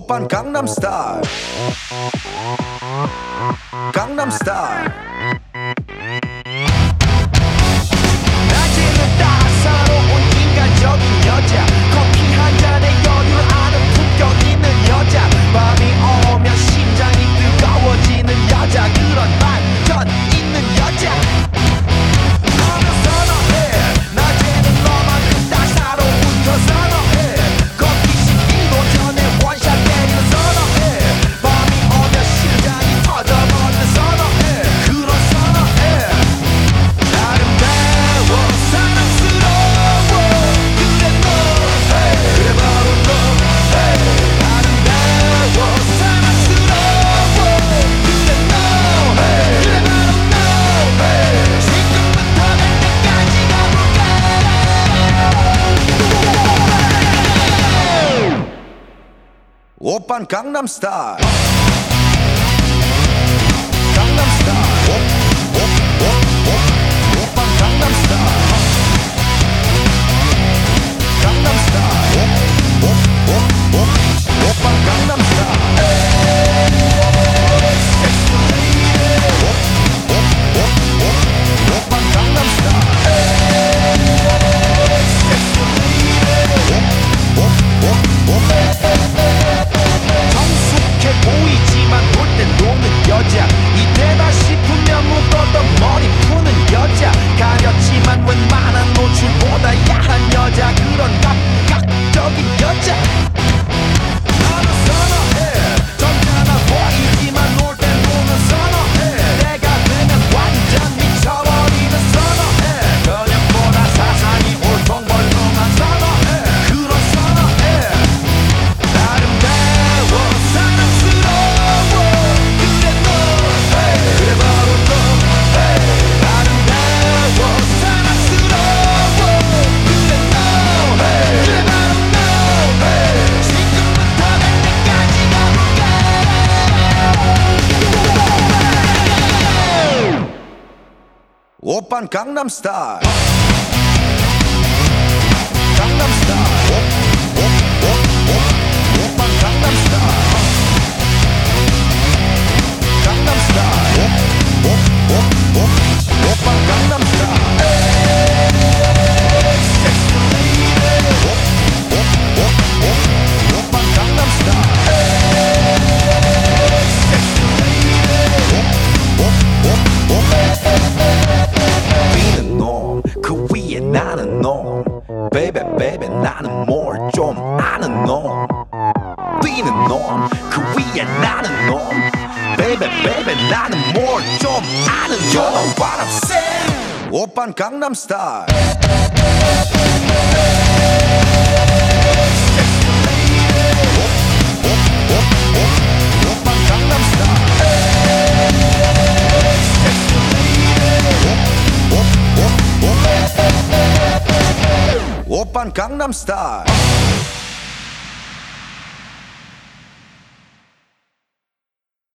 오빤 강남스타일 강남스타일 낮에는 따사로운 인간적인 여자 커피 한 잔에 여유를 아는 품격 있는 여자 밤이 오면 심장이 뜨거워지는 여자 그런 반전 있는 여자 나는 선호해 낮에는 너만큼 따사로운 더 선호해 커피 식기도 전에 원샷 때리는 선호해 밤이 오면 심장이 터져버리는 선호해 그런 선호해 아름다워 사랑스러워 그래 너 그래 바로 너 아름다워 사랑스러워 그래 너 그래 바로 너 지금부터 갈 때까지 가볼까 오빤 강남스타일 강남스타일 오빤 강남스타일 강남스타일 오빤 강남스타일 오빤 성숙해 보이지만 놀 땐 노는 여자 이때다 싶으면 묶었던 머리 푸는 여자 가렸지만 웬만한 노출보다 야한 여자 그런 감각적인 여자 나는 선호해 점잖아 보이지만 놀 땐 노는 선호해 내가 되면 완전 미쳐버리는 선호해 그냥보다 사상이 울퉁불퉁한 선호해 그런 선호해 아름다워 사랑스러워 그래 너 그래 바로 너 아름다워 사랑스러워 그래 너 그래 바로 너 지금부터 갈 때까지 가볼까 오빤 강남스타일 강남스타일 오빤 강남스타일 강남스타일 오빤 강남스타일 오빤 강남스타일 뛰는 놈그 위에 나는 놈 Baby baby 나는 뭘 좀 아는 놈 뛰는 놈 그 위에 나는 놈 Baby baby 나는 뭘 좀 아는 놈 You know what I'm saying 오빤 강남스타일 오빤 강남스타일 오빤 강남스타일